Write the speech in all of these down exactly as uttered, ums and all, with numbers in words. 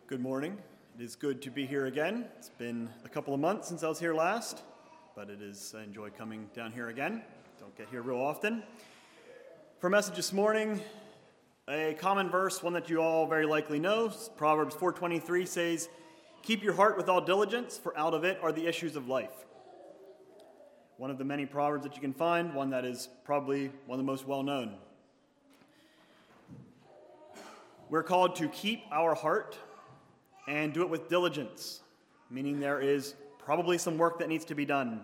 Good morning. It is good to be here again. It's been a couple of months since I was here last, but it is, I enjoy coming down here again. Don't get here real often. For a message this morning, a common verse, one that you all very likely know, Proverbs four twenty-three says, "Keep your heart with all diligence, for out of it are the issues of life." One of the many proverbs that you can find, one that is probably one of the most well-known. We're called to keep our heart and do it with diligence, meaning there is probably some work that needs to be done.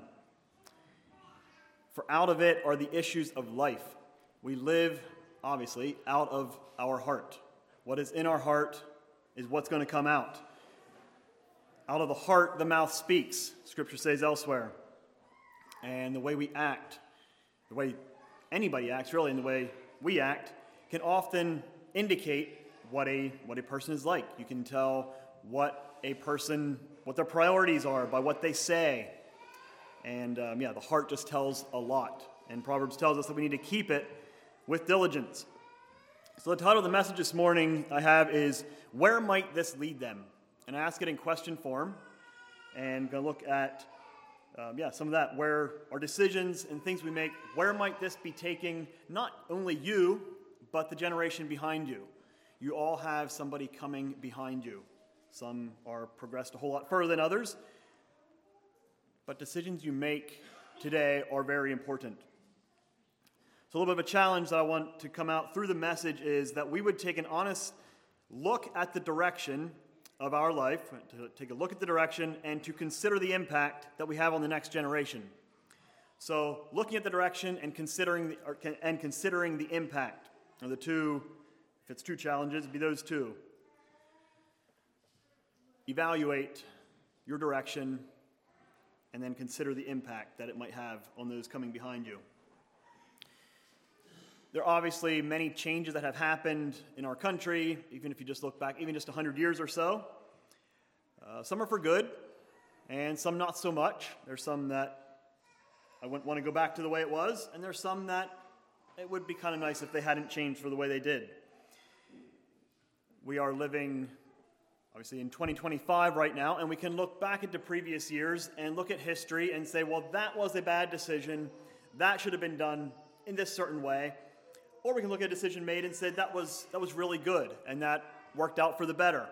For out of it are the issues of life. We live, obviously, out of our heart. What is in our heart is what's going to come out. Out of the heart, the mouth speaks, Scripture says elsewhere. And the way we act, the way anybody acts, really, and the way we act, can often indicate what a what a person is like. You can tell what a person, what their priorities are by what they say. And um, yeah, the heart just tells a lot. And Proverbs tells us that we need to keep it with diligence. So the title of the message this morning I have is, "Where Might This Lead Them?" And I ask it in question form. And I'm going to look at, um, yeah, some of that, where our decisions and things we make, where might this be taking not only you, but the generation behind you? You all have somebody coming behind you. Some are progressed a whole lot further than others, but decisions you make today are very important. So a little bit of a challenge that I want to come out through the message is that we would take an honest look at the direction of our life, to take a look at the direction and to consider the impact that we have on the next generation. So looking at the direction and considering the, or, and considering the impact are the two. If it's two challenges, it'd be those two. Evaluate your direction and then consider the impact that it might have on those coming behind you. There are obviously many changes that have happened in our country, even if you just look back, even just one hundred years or so. Uh, some are for good, and some not so much. There's some that I wouldn't want to go back to the way it was, and there's some that it would be kind of nice if they hadn't changed for the way they did. We are living, obviously, in twenty twenty-five right now, and we can look back into previous years and look at history and say, well, that was a bad decision. That should have been done in this certain way. Or we can look at a decision made and say, that was, that was really good, and that worked out for the better.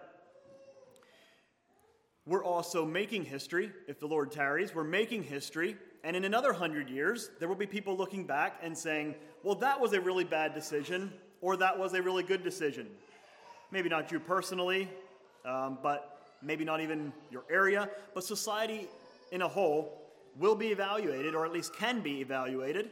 We're also making history, if the Lord tarries. We're making history, and in another hundred years, there will be people looking back and saying, well, that was a really bad decision, or that was a really good decision. Maybe not you personally, um, but maybe not even your area, but society in a whole will be evaluated, or at least can be evaluated.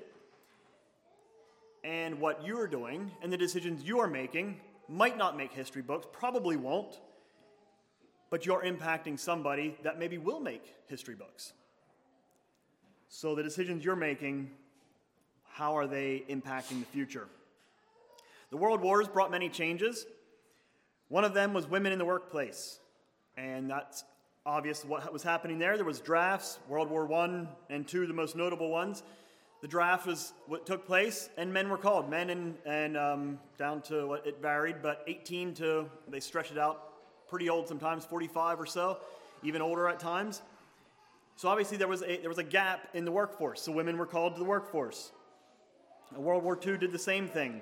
And what you're doing and the decisions you are making might not make history books, probably won't, but you're impacting somebody that maybe will make history books. So the decisions you're making, how are they impacting the future? The World Wars brought many changes. One of them was women in the workplace, and that's obvious what was happening there. There was drafts, World War One and Two, the most notable ones. The draft was what took place, and men were called. Men and, and um, down to what it varied, but eighteen to, they stretched it out pretty old sometimes, forty-five or so, even older at times. So obviously there was a, there was a gap in the workforce, so women were called to the workforce. World War Two did the same thing.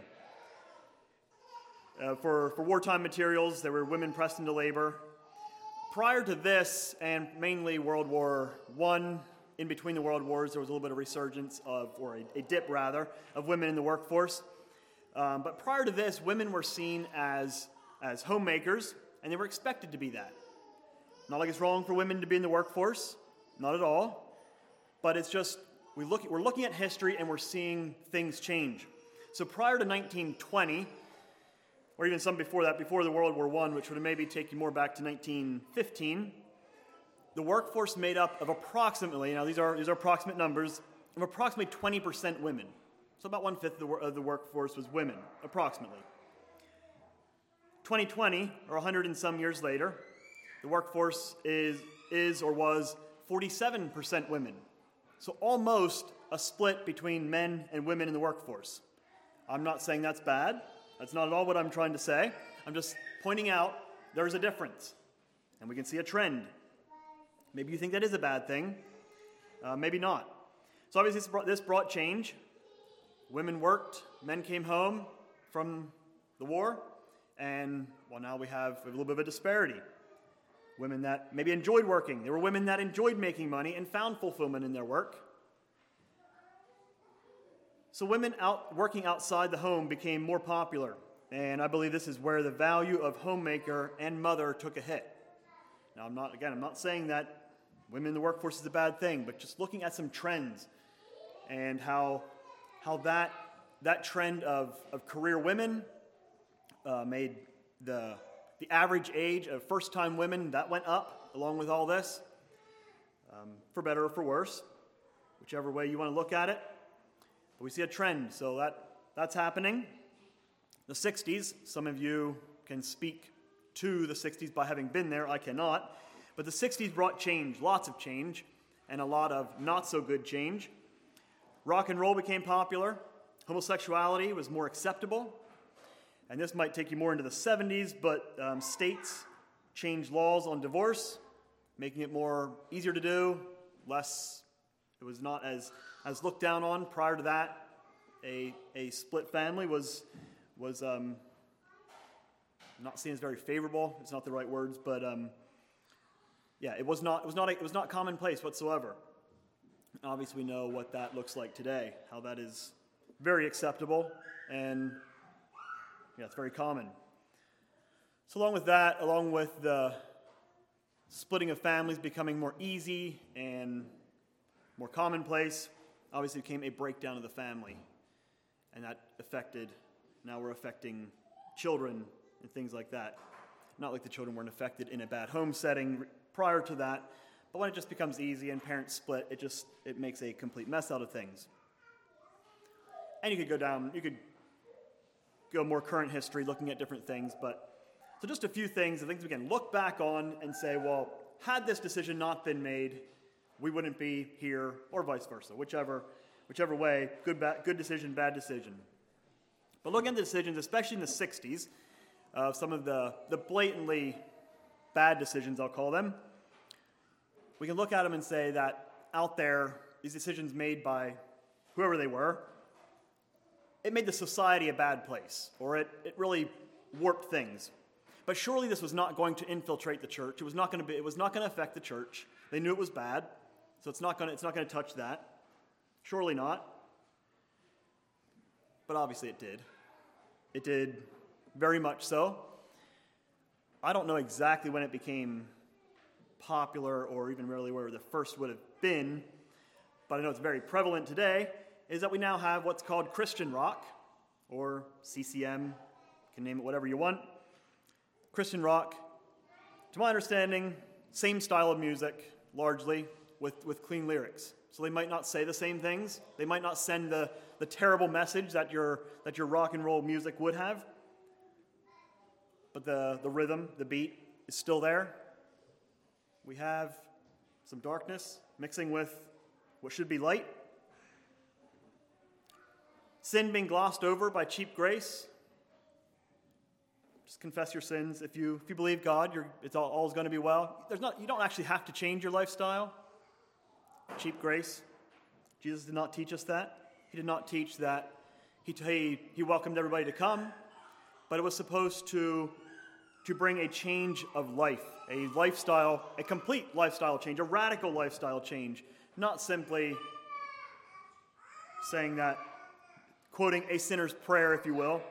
Uh, for, for wartime materials, there were women pressed into labor. Prior to this, and mainly World War One, in between the world wars, there was a little bit of resurgence of, or a, a dip rather, of women in the workforce. Um, but prior to this, women were seen as, as homemakers, and they were expected to be that. Not like it's wrong for women to be in the workforce, not at all. But it's just, we look, we're looking at history and we're seeing things change. So prior to nineteen twenty, or even some before that, before the World War One, which would maybe take you more back to nineteen fifteen, the workforce made up of approximately, now these are these are approximate numbers, of approximately twenty percent women. So about one-fifth of the, of the workforce was women, approximately. twenty twenty, or one hundred and some years later, the workforce is, is or was forty-seven percent women. So almost a split between men and women in the workforce. I'm not saying that's bad. That's not at all what I'm trying to say. I'm just pointing out there's a difference. And we can see a trend. Maybe you think that is a bad thing. Uh, maybe not. So obviously this brought, this brought change. Women worked, men came home from the war, and well, now we have a little bit of a disparity. Women that maybe enjoyed working. There were women that enjoyed making money and found fulfillment in their work. So women out working outside the home became more popular, and I believe this is where the value of homemaker and mother took a hit. Now, I'm not, again, I'm not saying that women in the workforce is a bad thing, but just looking at some trends and how how that that trend of, of career women uh, made the the average age of first-time women, that went up along with all this, um, for better or for worse, whichever way you want to look at it. But we see a trend, so that that's happening. The sixties, some of you can speak to the sixties by having been there. I cannot. But the sixties brought change, lots of change, and a lot of not-so-good change. Rock and roll became popular. Homosexuality was more acceptable. And this might take you more into the seventies, but um, states changed laws on divorce, making it more easier to do, less, it was not as, as looked down on. Prior to that, a, a split family was, was um, not seen as very favorable. It's not the right words, but um, yeah, it was not, it was not, a, it was not commonplace whatsoever. Obviously, we know what that looks like today, how that is very acceptable, and yeah, it's very common. So along with that, along with the splitting of families becoming more easy and more commonplace, obviously came a breakdown of the family. And that affected, now we're affecting children and things like that. Not like the children weren't affected in a bad home setting prior to that, but when it just becomes easy and parents split, it just, it makes a complete mess out of things. And you could go down, you could go more current history, looking at different things, but so just a few things, the things we can look back on and say, well, had this decision not been made, we wouldn't be here, or vice versa, whichever, whichever way, good, bad, good decision, bad decision. But looking at the decisions, especially in the sixties, uh, some of the, the blatantly bad decisions, I'll call them, we can look at them and say that out there, these decisions made by whoever they were, it made the society a bad place, or it, it really warped things. But surely this was not going to infiltrate the church. It was not going to be, it was not going to affect the church. They knew it was bad, so it's not going to, it's not going to touch that. Surely not. But obviously it did. It did very much so. I don't know exactly when it became popular or even really where the first would have been, but I know it's very prevalent today, is that we now have what's called Christian rock, or C C M, you can name it whatever you want. Christian rock, to my understanding, same style of music, largely, with, with clean lyrics. So they might not say the same things. They might not send the, the terrible message that your, that your rock and roll music would have. But the, the rhythm, the beat, is still there. We have some darkness mixing with what should be light. Sin being glossed over by cheap grace. Just confess your sins. If you if you believe God, you're, it's all, all is going to be well. There's not you don't actually have to change your lifestyle. Cheap grace. Jesus did not teach us that. He did not teach that. He he, he welcomed everybody to come, but it was supposed to to bring a change of life, a lifestyle, a complete lifestyle change, a radical lifestyle change, not simply saying that, quoting a sinner's prayer, if you will.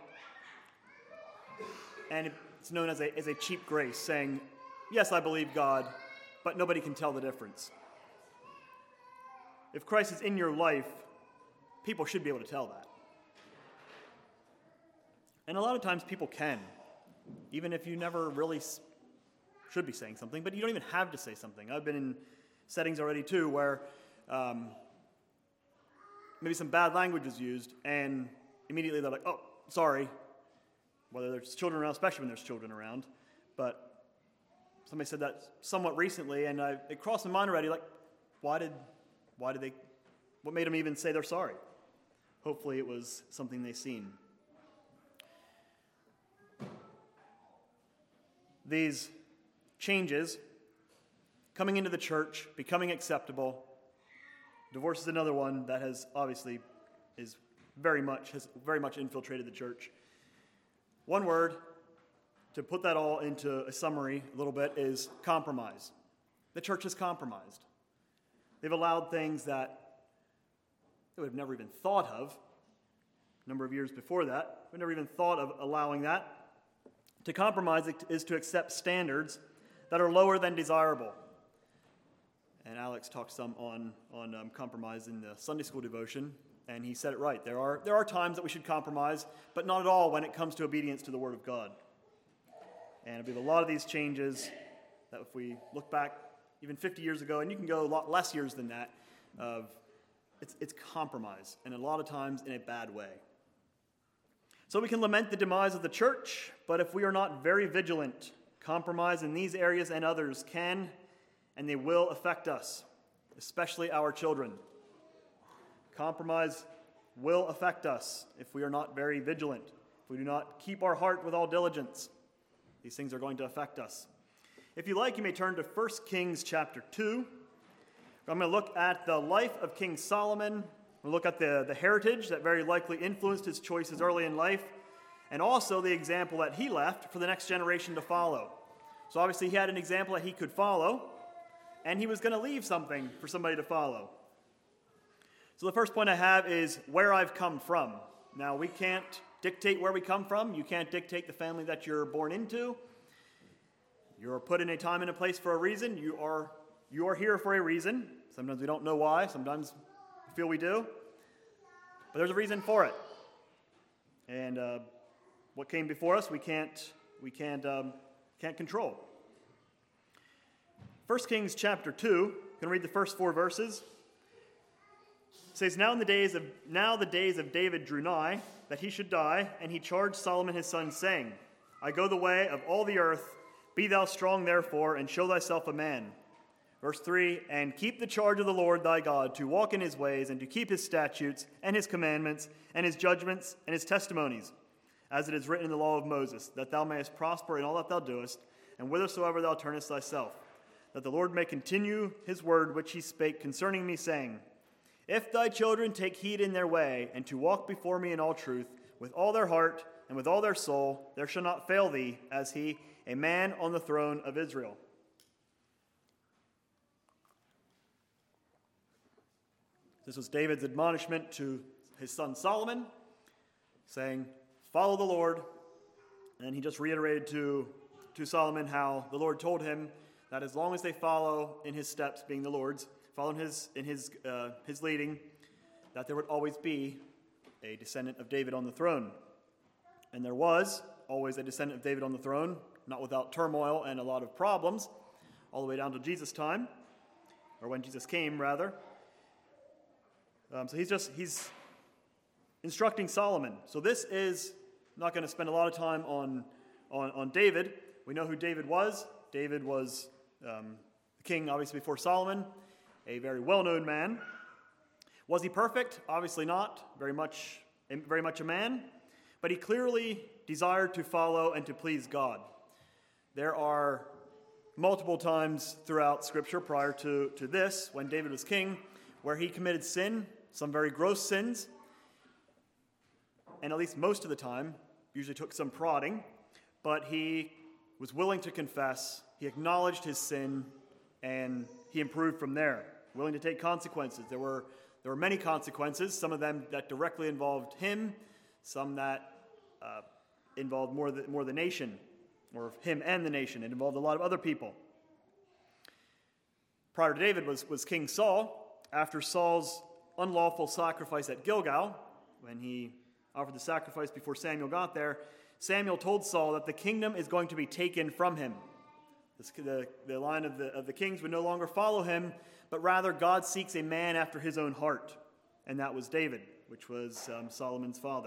And it's known as a, as a cheap grace, saying, yes, I believe God, but nobody can tell the difference. If Christ is in your life, people should be able to tell that. And a lot of times people can, even if you never really should be saying something, but you don't even have to say something. I've been in settings already, too, where um, maybe some bad language is used, and immediately they're like, oh, sorry. Whether there's children around, especially when there's children around. But somebody said that somewhat recently, and I, it crossed my mind already, like, why did, why did they, what made them even say they're sorry? Hopefully it was something they seen. These changes, coming into the church, becoming acceptable. Divorce is another one that has obviously is very much has very much infiltrated the church. One word to put that all into a summary a little bit is compromise. The church has compromised. They've allowed things that they would have never even thought of a number of years before that. We never even thought of allowing that. To compromise is to accept standards that are lower than desirable. And Alex talked some on, on um, compromise in the Sunday school devotion, and he said it right. There are, there are times that we should compromise, but not at all when it comes to obedience to the Word of God. And we have a lot of these changes that if we look back even fifty years ago, and you can go a lot less years than that, of it's, it's compromise, and a lot of times in a bad way. So we can lament the demise of the church, but if we are not very vigilant, compromise in these areas and others can and they will affect us, especially our children. Compromise will affect us if we are not very vigilant, if we do not keep our heart with all diligence. These things are going to affect us. If you like, you may turn to First Kings chapter two. I'm going to look at the life of King Solomon. We'll look at the, the heritage that very likely influenced his choices early in life, and also the example that he left for the next generation to follow. So obviously he had an example that he could follow, and he was going to leave something for somebody to follow. So the first point I have is where I've come from. Now, we can't dictate where we come from. You can't dictate the family that you're born into. You're put in a time and a place for a reason. You are, you are here for a reason. Sometimes we don't know why. Sometimes we feel we do. But there's a reason for it. And uh, what came before us, we can't, we can't, um, can't control. First Kings chapter two, I'm going to read the first four verses. It says, now in the days of now the days of David drew nigh, that he should die, and he charged Solomon his son, saying, I go the way of all the earth, be thou strong therefore, and show thyself a man. Verse three, and keep the charge of the Lord thy God, to walk in his ways, and to keep his statutes, and his commandments, and his judgments, and his testimonies, as it is written in the law of Moses, that thou mayest prosper in all that thou doest, and whithersoever thou turnest thyself, that the Lord may continue his word which he spake concerning me, saying, if thy children take heed in their way, and to walk before me in all truth, with all their heart and with all their soul, there shall not fail thee, as he, a man on the throne of Israel. This was David's admonishment to his son Solomon, saying, follow the Lord. And he just reiterated to, to Solomon how the Lord told him that as long as they follow in his steps, being the Lord's, follow in his, in his, uh, his leading, that there would always be a descendant of David on the throne. And there was always a descendant of David on the throne, not without turmoil and a lot of problems, all the way down to Jesus' time, or when Jesus came, rather. Um, so he's just, he's instructing Solomon. So this is, I'm not going to spend a lot of time on, on, on David. We know who David was. David was um, the king, obviously, before Solomon, a very well-known man. Was he perfect? Obviously not. Very much, very much a man. But he clearly desired to follow and to please God. There are multiple times throughout Scripture prior to, to this, when David was king, where he committed sin, some very gross sins, and at least most of the time, usually took some prodding, but he was willing to confess, he acknowledged his sin, and he improved from there, willing to take consequences. There were, there were many consequences, some of them that directly involved him, some that uh, involved more the, more the nation, or him and the nation. It involved a lot of other people. Prior to David was, was King Saul. After Saul's unlawful sacrifice at Gilgal, when he offered the sacrifice before Samuel got there, Samuel told Saul that the kingdom is going to be taken from him. The, the line of the, of the kings would no longer follow him, but rather God seeks a man after his own heart. And that was David, which was um, Solomon's father.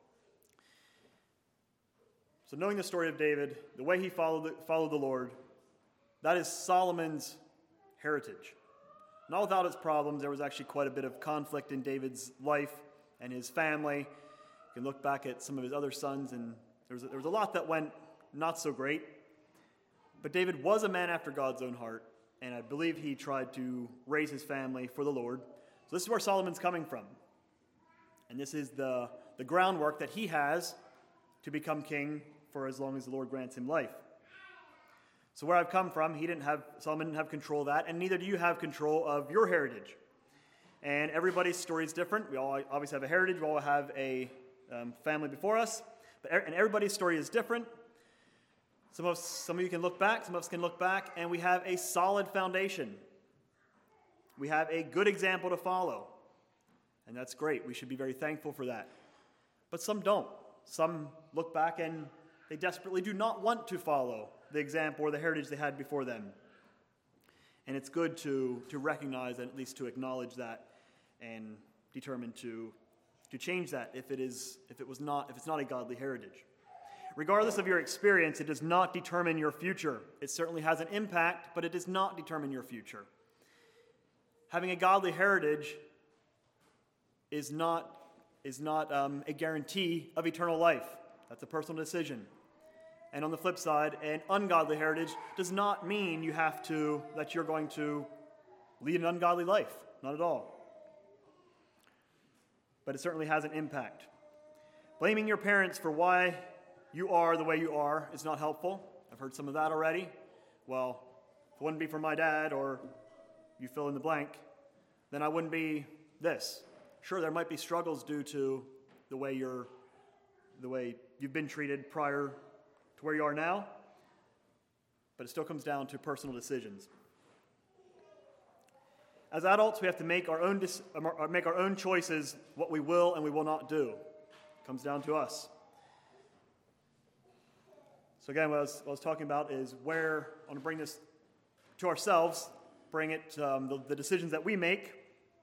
So knowing the story of David, the way he followed the, followed the Lord, that is Solomon's heritage. Not without its problems. There was actually quite a bit of conflict in David's life and his family. You can look back at some of his other sons, and there was a, there was a lot that went not so great. But David was a man after God's own heart, and I believe he tried to raise his family for the Lord. So this is where Solomon's coming from. And this is the, the groundwork that he has to become king for as long as the Lord grants him life. So where I've come from, he didn't have, Solomon didn't have control of that, and neither do you have control of your heritage. And everybody's story is different. We all obviously have a heritage. We all have a um, family before us. But, and everybody's story is different. Some of, some of you can look back, some of us can look back, and we have a solid foundation. We have a good example to follow. And that's great. We should be very thankful for that. But some don't. Some look back and they desperately do not want to follow the example or the heritage they had before them. And it's good to, to recognize and at least to acknowledge that and determine to, to change that if it is if it was not if it's not a godly heritage. Regardless of your experience, it does not determine your future. It certainly has an impact, but it does not determine your future. Having a godly heritage is not, is not um, a guarantee of eternal life. That's a personal decision. And on the flip side, an ungodly heritage does not mean you have to, that you're going to lead an ungodly life. Not at all. But it certainly has an impact. Blaming your parents for why you are the way you are is not helpful. I've heard some of that already. Well, if it wouldn't be for my dad, or you fill in the blank, then I wouldn't be this. Sure, there might be struggles due to the way you're, the way you've been treated prior to where you are now, but it still comes down to personal decisions. As adults, we have to make our own make our own choices, what we will and we will not do. It comes down to us. So again, what I, was, what I was talking about is where I want to bring this to ourselves, bring it um, the, the decisions that we make.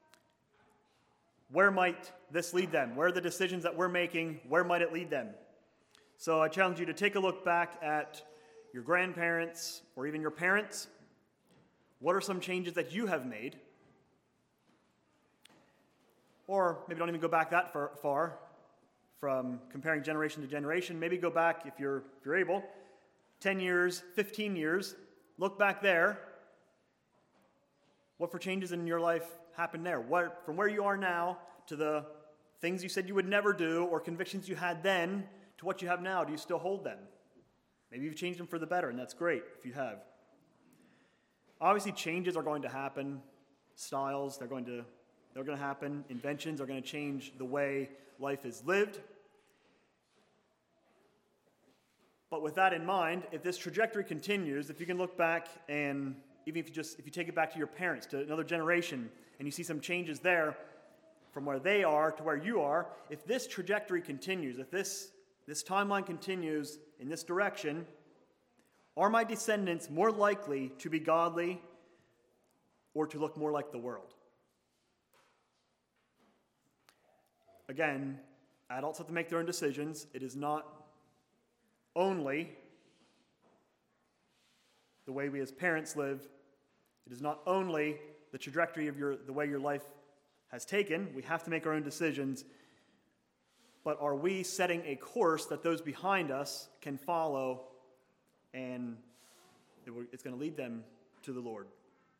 Where might this lead them? Where are the decisions that we're making? Where might it lead them? So I challenge you to take a look back at your grandparents or even your parents. What are some changes that you have made? Or maybe don't even go back that far, far from comparing generation to generation. Maybe go back, if you're, if you're able, ten years, fifteen years. Look back there. What for changes in your life happened there? What, from where you are now to the things you said you would never do or convictions you had then to what you have now, do you still hold them? Maybe you've changed them for the better, and that's great if you have. Obviously, changes are going to happen. Styles, they're going to, they're going to happen. Inventions are going to change the way life is lived. But with that in mind, if this trajectory continues, if you can look back and even if you just if you take it back to your parents, to another generation, and you see some changes there from where they are to where you are, if this trajectory continues, if this, this timeline continues in this direction, are my descendants more likely to be godly or to look more like the world? Again, adults have to make their own decisions. It is not only the way we as parents live. It is not only the trajectory of your the way your life has taken. We have to make our own decisions. But are we setting a course that those behind us can follow, and it's going to lead them to the Lord?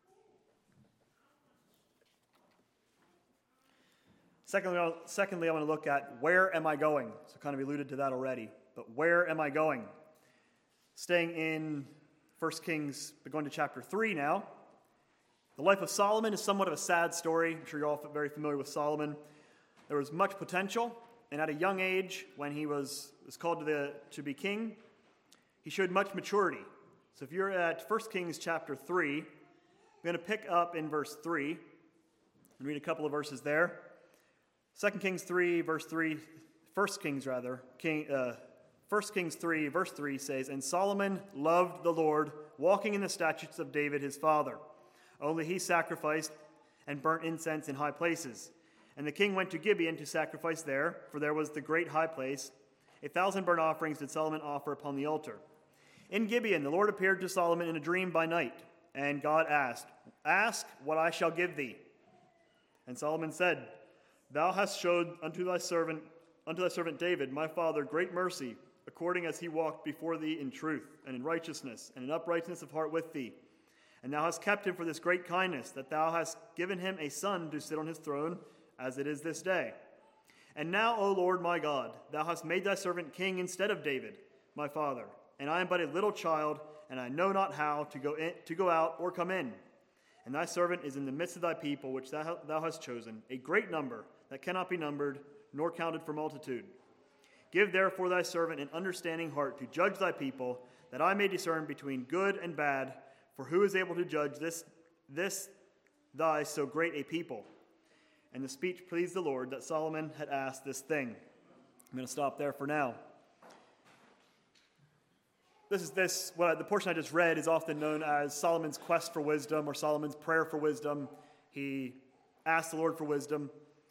Secondly, secondly, I want to look at where am I going? So I kind of alluded to that already. But where am I going? Staying in First Kings, but going to chapter three now. The life of Solomon is somewhat of a sad story. I'm sure you're all very familiar with Solomon. There was much potential, and at a young age, when he was, was called to, the, to be king, he showed much maturity. So if you're at First Kings chapter three, I'm going to pick up in verse three and read a couple of verses there. Second Kings three, verse three, First Kings rather, King, uh, First Kings three, verse three says, "And Solomon loved the Lord, walking in the statutes of David his father. Only he sacrificed and burnt incense in high places. And the king went to Gibeon to sacrifice there, for there was the great high place. A thousand burnt offerings did Solomon offer upon the altar. In Gibeon the Lord appeared to Solomon in a dream by night, and God asked, 'Ask what I shall give thee.' And Solomon said, 'Thou hast showed unto thy servant, unto thy servant David, my father, great mercy, according as he walked before thee in truth, and in righteousness, and in uprightness of heart with thee. And thou hast kept him for this great kindness, that thou hast given him a son to sit on his throne, as it is this day. And now, O Lord my God, thou hast made thy servant king instead of David, my father. And I am but a little child, and I know not how to go in, to go out or come in. And thy servant is in the midst of thy people, which thou, thou hast chosen, a great number that cannot be numbered, nor counted for multitude. Give therefore thy servant an understanding heart to judge thy people, that I may discern between good and bad. For who is able to judge this, this thy so great a people? And the speech pleased the Lord that Solomon had asked this thing. I'm going to stop there for now. This is this, what I, the portion I just read is often known as Solomon's quest for wisdom or Solomon's prayer for wisdom. He asked the Lord for wisdom.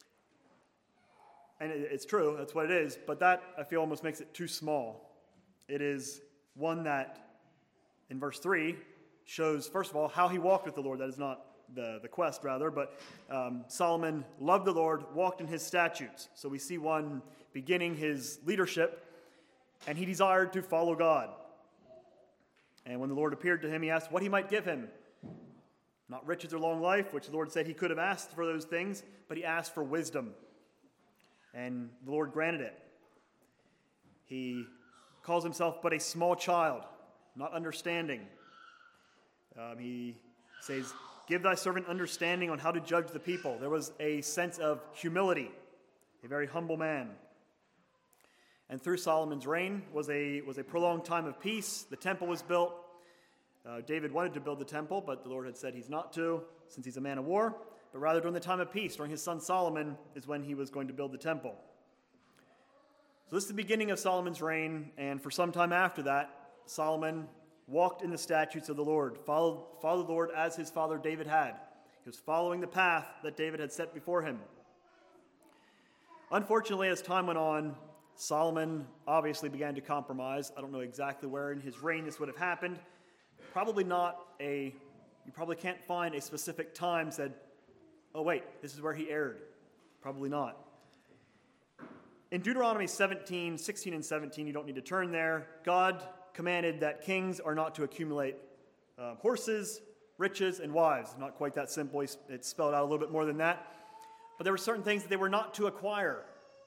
And it, it's true, that's what it is, but that, I feel, almost makes it too small. It is one that, in verse three, shows, first of all, how he walked with the Lord. That is not the, the quest, rather, but um, Solomon loved the Lord, walked in his statutes. So we see one beginning his leadership, and he desired to follow God. And when the Lord appeared to him, he asked what he might give him. Not riches or long life, which the Lord said he could have asked for those things, but he asked for wisdom. And the Lord granted it. He calls himself but a small child, not understanding. Um, he says, give thy servant understanding on how to judge the people. There was a sense of humility, a very humble man. And through Solomon's reign was a, was a prolonged time of peace. The temple was built. Uh, David wanted to build the temple, but the Lord had said he's not to, since he's a man of war. But rather during the time of peace, during his son Solomon, is when he was going to build the temple. So this is the beginning of Solomon's reign, and for some time after that, Solomon walked in the statutes of the Lord, followed, followed the Lord as his father David had. He was following the path that David had set before him. Unfortunately, as time went on, Solomon obviously began to compromise. I don't know exactly where in his reign this would have happened. Probably not a, you probably can't find a specific time said, oh wait, this is where he erred. Probably not. In Deuteronomy seventeen, sixteen and seventeen, you don't need to turn there, God commanded that kings are not to accumulate uh, horses, riches, and wives. Not quite that simple. It's spelled out a little bit more than that. But there were certain things that they were not to acquire.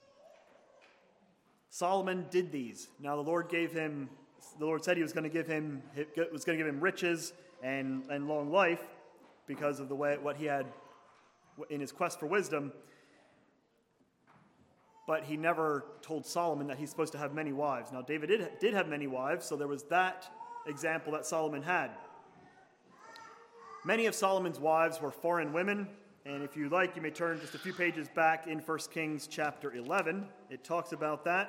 Solomon did these. Now the Lord gave him, the Lord said he was going to give him, was going to give him riches and, and long life because of the way, what he had in his quest for wisdom. But he never told Solomon that he's supposed to have many wives. Now David did, did have many wives, so there was that example that Solomon had. Many of Solomon's wives were foreign women, and if you like, you may turn just a few pages back in First Kings chapter eleven. It talks about that.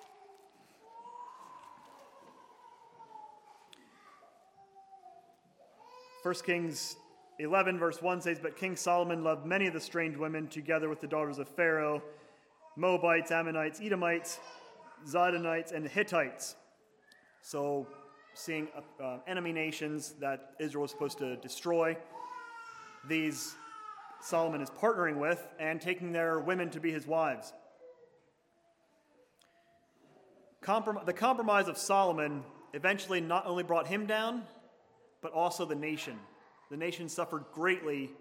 First Kings eleven, verse one says, but King Solomon loved many of the strange women, together with the daughters of Pharaoh, Moabites, Ammonites, Edomites, Zidonites, and the Hittites. So, seeing uh, enemy nations that Israel was supposed to destroy, these Solomon is partnering with and taking their women to be his wives. Comprom- the compromise of Solomon eventually not only brought him down, but also the nation. The nation suffered greatly,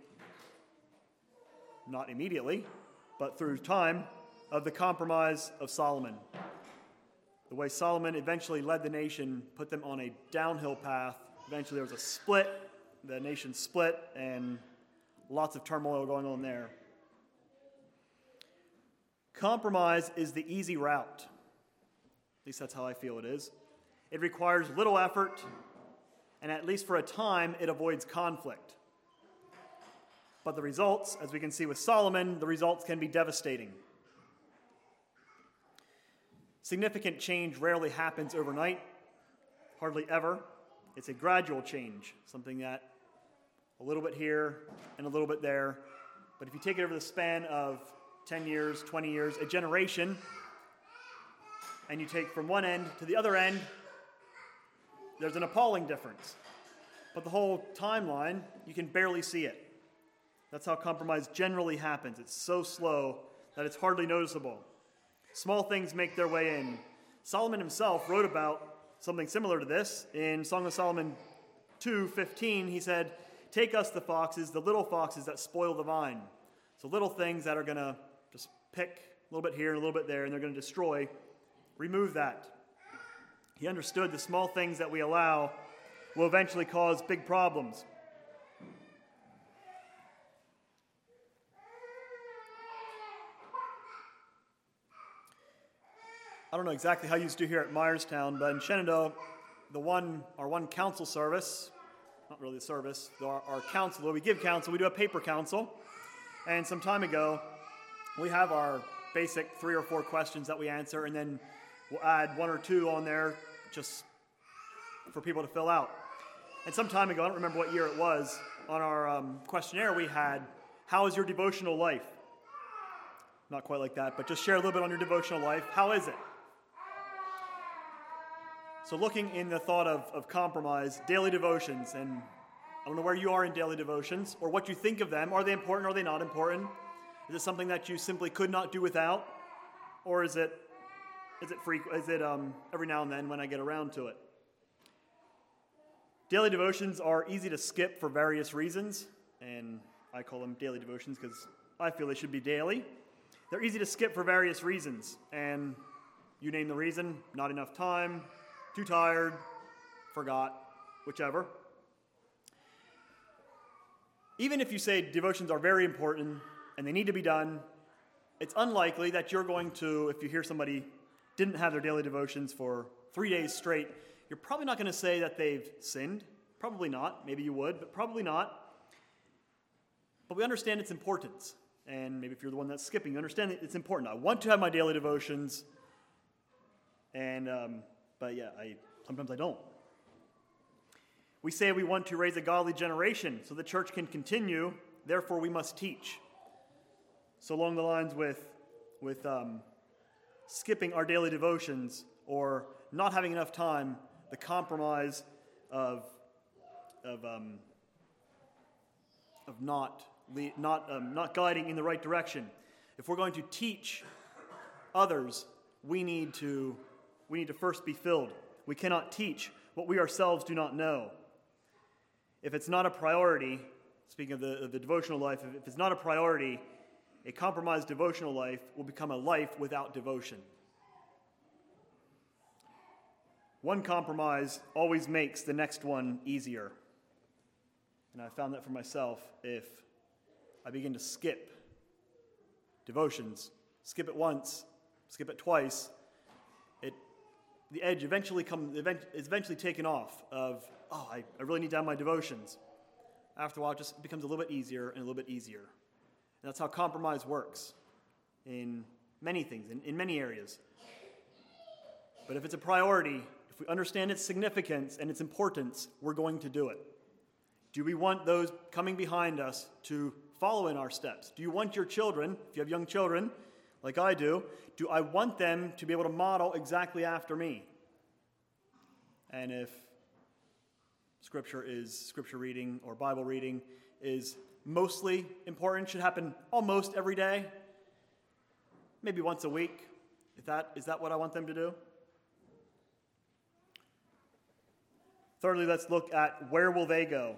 not immediately, but through time, of the compromise of Solomon. The way Solomon eventually led the nation, put them on a downhill path. Eventually there was a split, the nation split, and lots of turmoil going on there. Compromise is the easy route. At least that's how I feel it is. It requires little effort, and at least for a time, it avoids conflict. But the results, as we can see with Solomon, the results can be devastating. Significant change rarely happens overnight, hardly ever. It's a gradual change, something that a little bit here and a little bit there. But if you take it over the span of ten years, twenty years, a generation, and you take from one end to the other end, there's an appalling difference. But the whole timeline, you can barely see it. That's how compromise generally happens. It's so slow that it's hardly noticeable. Small things make their way in. Solomon himself wrote about something similar to this. In Song of Solomon two fifteen, he said, "Take us the foxes, the little foxes that spoil the vine." So little things that are going to just pick a little bit here and a little bit there, and they're going to destroy. Remove that. He understood the small things that we allow will eventually cause big problems. I don't know exactly how you used to do here at Myerstown, but in Shenandoah, the one, our one council service, not really a service, our, our council, where we give counsel, we do a paper council. And some time ago, we have our basic three or four questions that we answer, and then we'll add one or two on there just for people to fill out. And some time ago, I don't remember what year it was, on our um, questionnaire we had, "How is your devotional life?" Not quite like that, but just share a little bit on your devotional life. How is it? So looking in the thought of, of compromise, daily devotions, and I don't know where you are in daily devotions, or what you think of them. Are they important, or are they not important? Is it something that you simply could not do without? Or is it is it frequent? Is it um, every now and then when I get around to it? Daily devotions are easy to skip for various reasons, and I call them daily devotions because I feel they should be daily. They're easy to skip for various reasons, and you name the reason: not enough time, too tired, forgot, whichever. Even if you say devotions are very important and they need to be done, it's unlikely that you're going to, if you hear somebody didn't have their daily devotions for three days straight, you're probably not going to say that they've sinned. Probably not. Maybe you would, but probably not. But we understand its importance. And maybe if you're the one that's skipping, you understand that it's important. I want to have my daily devotions, and um, but yeah, I sometimes I don't. We say we want to raise a godly generation so the church can continue, therefore we must teach. So along the lines with, with um, skipping our daily devotions or not having enough time, the compromise of, of, um, of not, not, um, not guiding in the right direction. If we're going to teach others, we need to, we need to first be filled. We cannot teach what we ourselves do not know. If it's not a priority, speaking of the, of the devotional life, if it's not a priority, a compromised devotional life will become a life without devotion. One compromise always makes the next one easier. And I found that for myself. If I begin to skip devotions, skip it once, skip it twice, it the edge eventually comes, is eventually taken off of, oh, I, I really need to have my devotions. After a while, it just becomes a little bit easier and a little bit easier. And that's how compromise works in many things, in, in many areas. But if it's a priority, if we understand its significance and its importance, we're going to do it. Do we want those coming behind us to follow in our steps? Do you want your children, if you have young children, like I do, do I want them to be able to model exactly after me? And if Scripture is Scripture reading or Bible reading is mostly important, should happen almost every day, maybe once a week. Is that, is that what I want them to do? Thirdly, let's look at where will they go?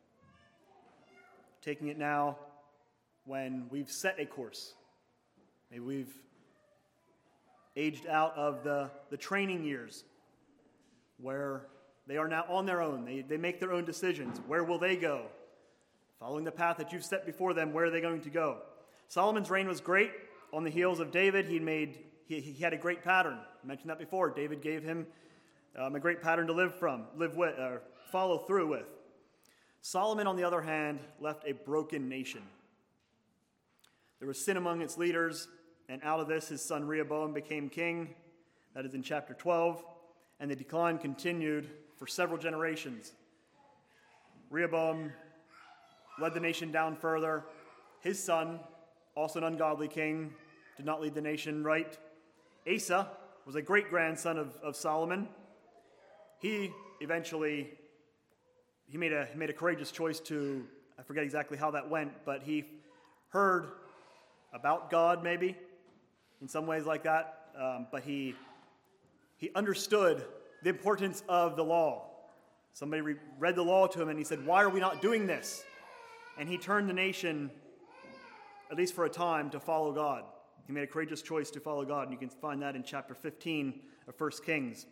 Taking it now when we've set a course. Maybe we've aged out of the, the training years where they are now on their own. They, they make their own decisions. Where will they go? Following the path that you've set before them, where are they going to go? Solomon's reign was great. On the heels of David, he made he, he had a great pattern. I mentioned that before. David gave him um, a great pattern to live from, live with, or follow through with. Solomon, on the other hand, left a broken nation. There was sin among its leaders, and out of this his son Rehoboam became king. That is in chapter twelve. And the decline continued for several generations. Rehoboam led the nation down further. His son, also an ungodly king, did not lead the nation right. Asa was a great-grandson of, of Solomon. He eventually, he made a, he made a courageous choice to, I forget exactly how that went, but he heard about God maybe, in some ways like that, um, but he he understood the importance of the law. Somebody re- read the law to him and he said, "Why are we not doing this?" And he turned the nation, at least for a time, to follow God. He made a courageous choice to follow God, and you can find that in chapter fifteen of First Kings.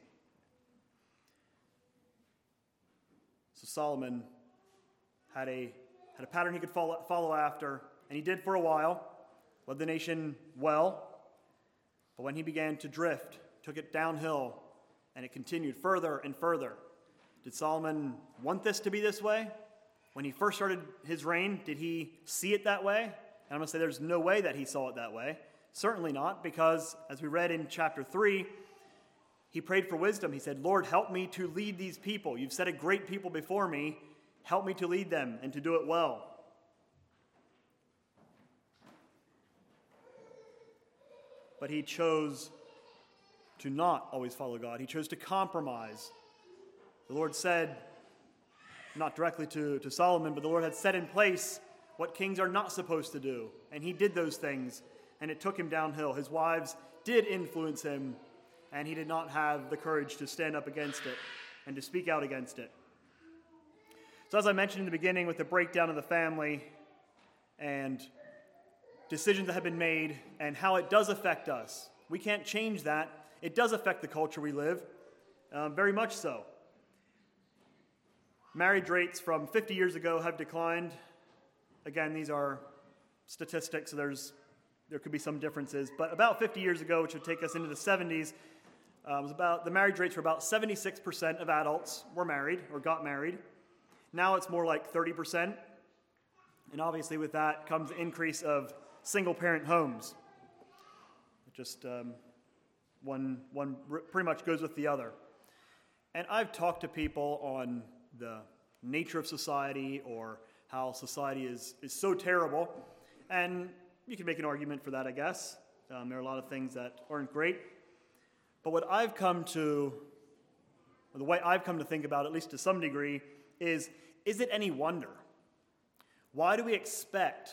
So Solomon had a, had a pattern he could follow, follow after, and he did for a while, led the nation well, but when he began to drift, took it downhill, and it continued further and further. Did Solomon want this to be this way? When he first started his reign, did he see it that way? And I'm going to say there's no way that he saw it that way. Certainly not, because as we read in chapter three, he prayed for wisdom. He said, "Lord, help me to lead these people. You've set a great people before me. Help me to lead them and to do it well." But he chose to not always follow God. He chose to compromise. The Lord said, not directly to, to Solomon, but the Lord had set in place what kings are not supposed to do. And he did those things, and it took him downhill. His wives did influence him, and he did not have the courage to stand up against it and to speak out against it. So as I mentioned in the beginning with the breakdown of the family and decisions that have been made and how it does affect us, we can't change that. It does affect the culture we live, um, very much so. Marriage rates from fifty years ago have declined. Again, these are statistics, so there's there could be some differences. But about fifty years ago, which would take us into the seventies, uh, was about the marriage rates were about seventy-six percent of adults were married or got married. Now it's more like thirty percent. And obviously with that comes the increase of single-parent homes. It just um, one, one pretty much goes with the other. And I've talked to people on the nature of society or how society is, is so terrible. And you can make an argument for that, I guess. Um, there are a lot of things that aren't great. But what I've come to, or the way I've come to think about, at least to some degree, is, is it any wonder? Why do we expect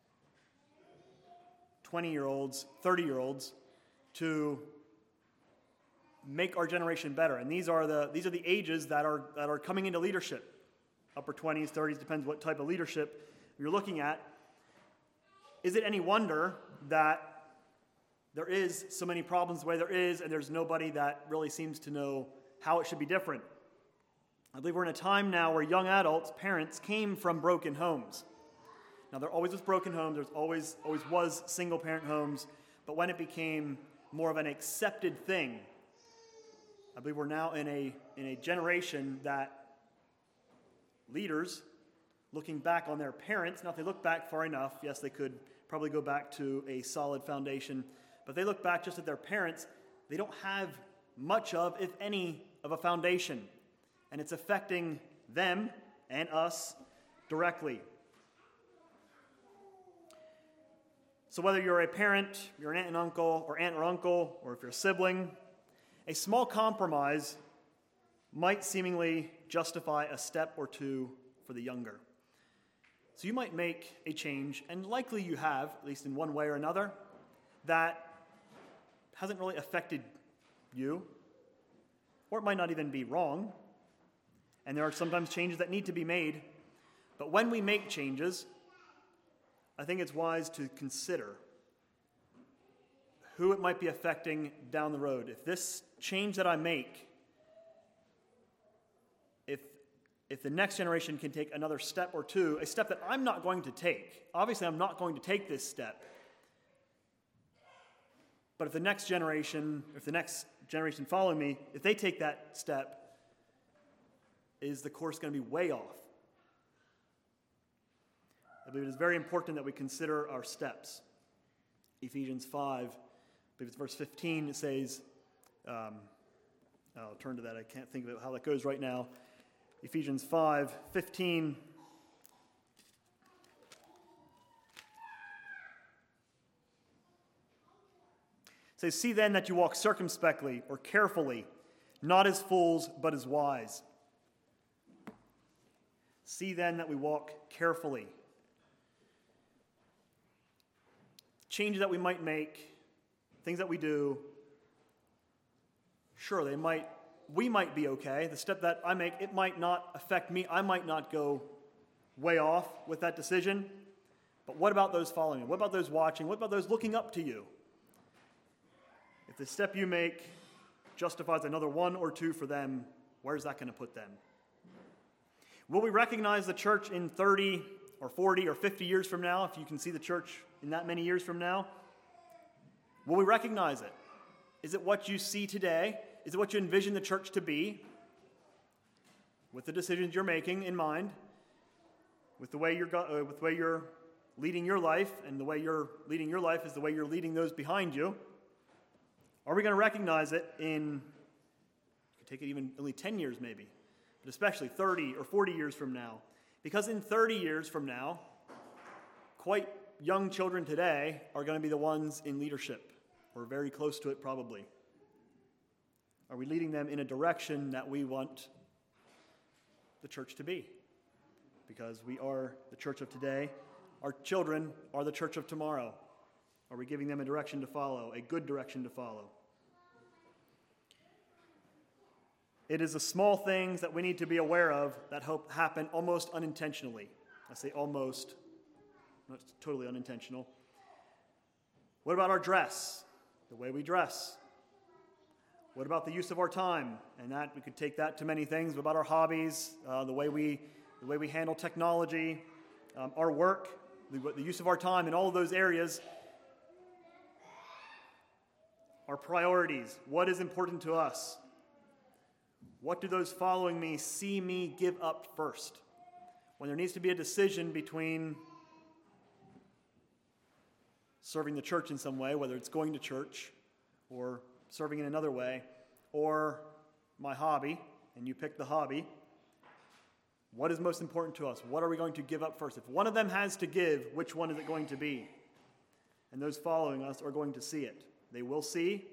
twenty-year-olds, thirty-year-olds to make our generation better? And these are the these are the ages that are that are coming into leadership. Upper twenties, thirties, depends what type of leadership you're looking at. Is it any wonder that there is so many problems the way there is, and there's nobody that really seems to know how it should be different? I believe we're in a time now where young adults, parents, came from broken homes. Now, there always was broken homes. There's always always was single-parent homes. But when it became more of an accepted thing, I believe we're now in a in a generation that leaders, looking back on their parents, now if they look back far enough, yes, they could probably go back to a solid foundation, but they look back just at their parents, they don't have much of, if any, of a foundation. And it's affecting them and us directly. So whether you're a parent, you're an aunt and uncle, or aunt or uncle, or if you're a sibling, a small compromise might seemingly justify a step or two for the younger. So you might make a change, and likely you have, at least in one way or another, that hasn't really affected you, or it might not even be wrong. And there are sometimes changes that need to be made. But when we make changes, I think it's wise to consider who it might be affecting down the road. If this change that I make, if if the next generation can take another step or two, a step that I'm not going to take. Obviously, I'm not going to take this step. But if the next generation, if the next generation following me, if they take that step, is the course going to be way off? I believe it is very important that we consider our steps. Ephesians five, I believe it's verse fifteen, it says, um, I'll turn to that, I can't think of how that goes right now. Ephesians five fifteen. It says, "See then that you walk circumspectly," or carefully, "not as fools, but as wise." See then that we walk carefully. Changes that we might make, things that we do, Sure, they might, we might be okay. The step that I make, it might not affect me. I might not go way off with that decision. But what about those following you? What about those watching? What about those looking up to you? If the step you make justifies another one or two for them, where's that going to put them? Will we recognize the church in thirty or forty or fifty years from now, if you can see the church in that many years from now? Will we recognize it? Is it what you see today? Is it what you envision the church to be? With the decisions you're making in mind, with the way you're go- uh, with the way you're leading your life, and the way you're leading your life is the way you're leading those behind you. Are we going to recognize it in, you could take it even only ten years maybe, but especially thirty or forty years from now? Because in thirty years from now, quite young children today are going to be the ones in leadership, or very close to it probably. Are we leading them in a direction that we want the church to be? Because we are the church of today. Our children are the church of tomorrow. Are we giving them a direction to follow, a good direction to follow? It is the small things that we need to be aware of that hope happen almost unintentionally. I say almost, not totally unintentional. What about our dress, the way we dress? What about the use of our time? And that we could take that to many things. What about our hobbies, uh, the way we the way we handle technology, um, our work, the, the use of our time in all of those areas? Our priorities, what is important to us? What do those following me see me give up first? When there needs to be a decision between serving the church in some way, whether it's going to church or serving in another way, or my hobby, and you pick the hobby, what is most important to us? What are we going to give up first? If one of them has to give, which one is it going to be? And those following us are going to see it. They will see.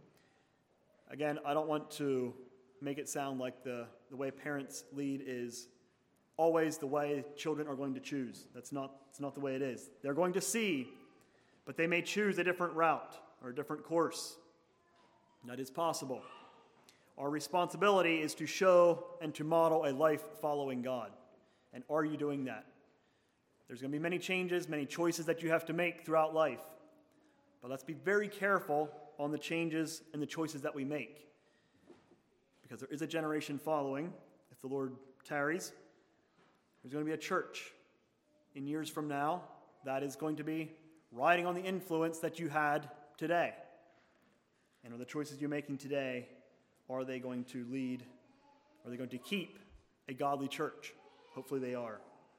Again, I don't want to make it sound like the, the way parents lead is always the way children are going to choose. That's not, that's not the way it is. They're going to see, but they may choose a different route or a different course. That is possible. Our responsibility is to show and to model a life following God. And are you doing that? There's going to be many changes, many choices that you have to make throughout life. But let's be very careful on the changes and the choices that we make. Because there is a generation following, if the Lord tarries. There's going to be a church in years from now that is going to be riding on the influence that you had today. And are the choices you're making today, are they going to lead, are they going to keep a godly church? Hopefully they are.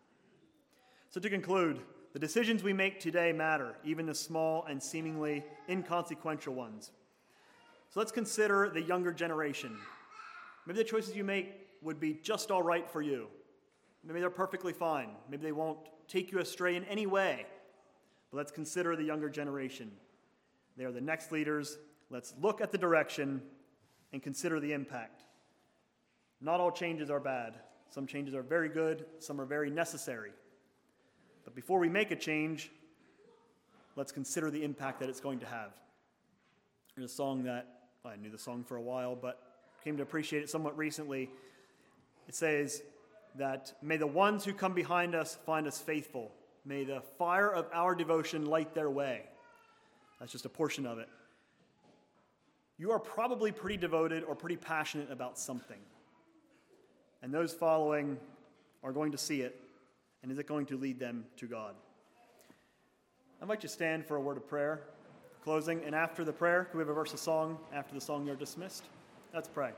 So to conclude, the decisions we make today matter, even the small and seemingly inconsequential ones. So let's consider the younger generation. Maybe the choices you make would be just all right for you. Maybe they're perfectly fine. Maybe they won't take you astray in any way. But let's consider the younger generation. They are the next leaders. Let's look at the direction and consider the impact. Not all changes are bad. Some changes are very good. Some are very necessary. But before we make a change, let's consider the impact that it's going to have. There's a song that, well, I knew the song for a while, but came to appreciate it somewhat recently. It says that, may the ones who come behind us find us faithful. May the fire of our devotion light their way. That's just a portion of it. You are probably pretty devoted or pretty passionate about something. And those following are going to see it. And is it going to lead them to God? I'd like you to stand for a word of prayer, closing. And after the prayer, can we have a verse of song? After the song, you're dismissed. Let's pray.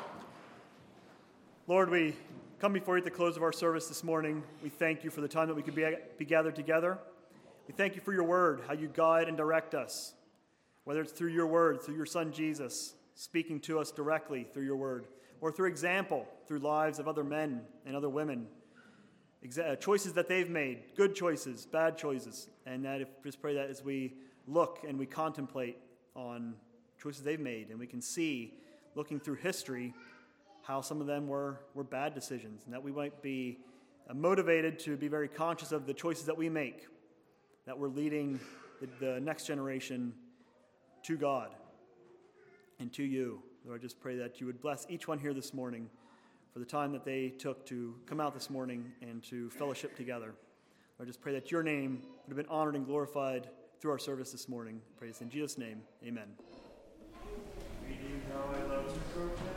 Lord, we come before you at the close of our service this morning. We thank you for the time that we could be, be gathered together. We thank you for your word, how you guide and direct us, whether it's through your word, through your son Jesus, speaking to us directly through your word, or through example, through lives of other men and other women, Exa- choices that they've made, good choices, bad choices, and that if just pray that as we look and we contemplate on choices they've made, and we can see, looking through history, how some of them were, were bad decisions, and that we might be uh, motivated to be very conscious of the choices that we make, that we're leading the, the next generation to God and to you. Lord, I just pray that you would bless each one here this morning for the time that they took to come out this morning and to fellowship together. Lord, I just pray that your name would have been honored and glorified through our service this morning. I pray this in Jesus' name. Amen. We do know I love to